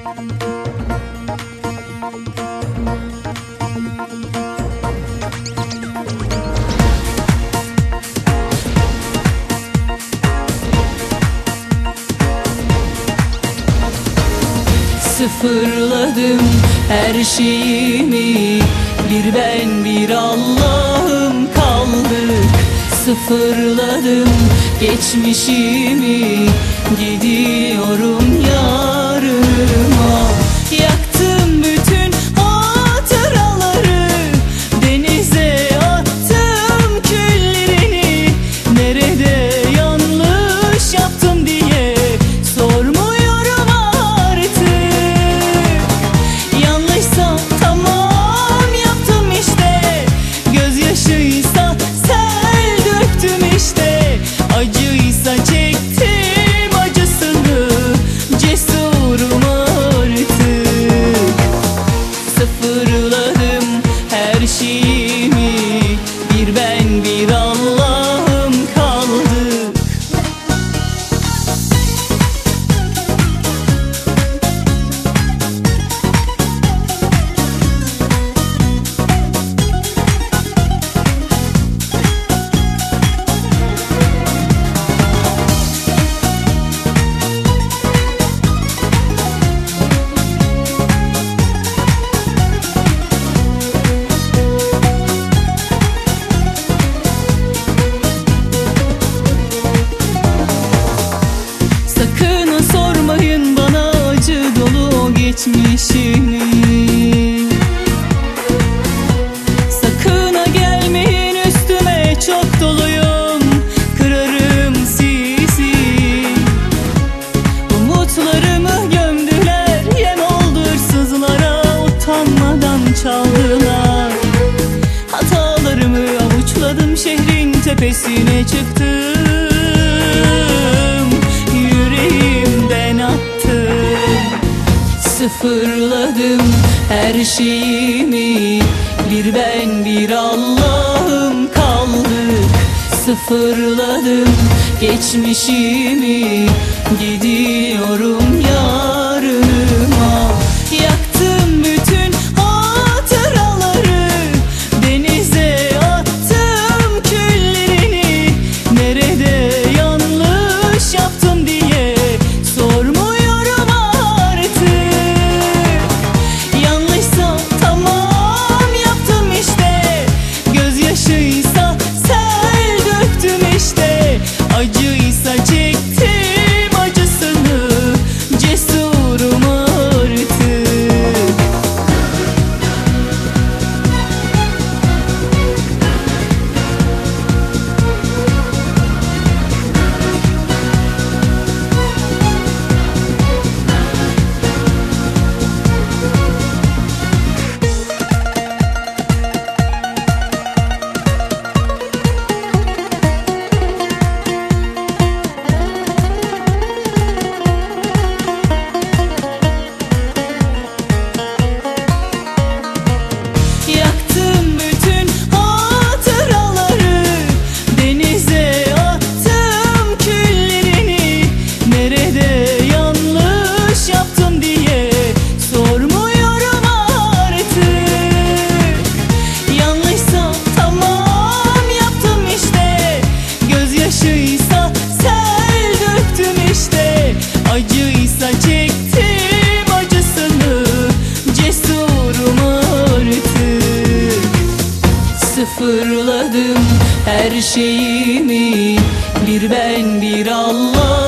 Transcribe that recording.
Sıfırladım her şeyimi, bir ben bir Allah'ım kaldık. Sıfırladım geçmişimi, gidiyorum yarınıma. Yaktım bütün hatıraları, denize attım küllerini. Nerede yanlış yaptım diye sormuyorum artık. Yanlışsa tamam yaptım işte, gözyaşıysa sel döktüm işte. Acıysa çektim acısını, cesurum artık. Sıfırladım her şeyimi, bir ben bir Allah'ım kaldık. Sormayın bana acı dolu geçmişimi. Sakın ha gelmeyin üstüme, çok doluyum, kırarım sizi. Umutlarımı gömdüler, yem oldu hırsızlara, utanmadan çaldılar. Hatalarımı avuçladım, şehrin tepesine çıktım. Sıfırladım her şeyimi, bir ben bir Allah'ım kaldık. Sıfırladım geçmişimi, gidiyorum yarınıma. Yaktım bütün hatıraları, denize attım küllerini. Nerede yanlış yaptım diye sormuyorum. Acıysa çektim acısını, cesurum artık. Acıysa çektim acısını, cesurum artık. Sıfırladım her şeyimi, bir ben bir Allah.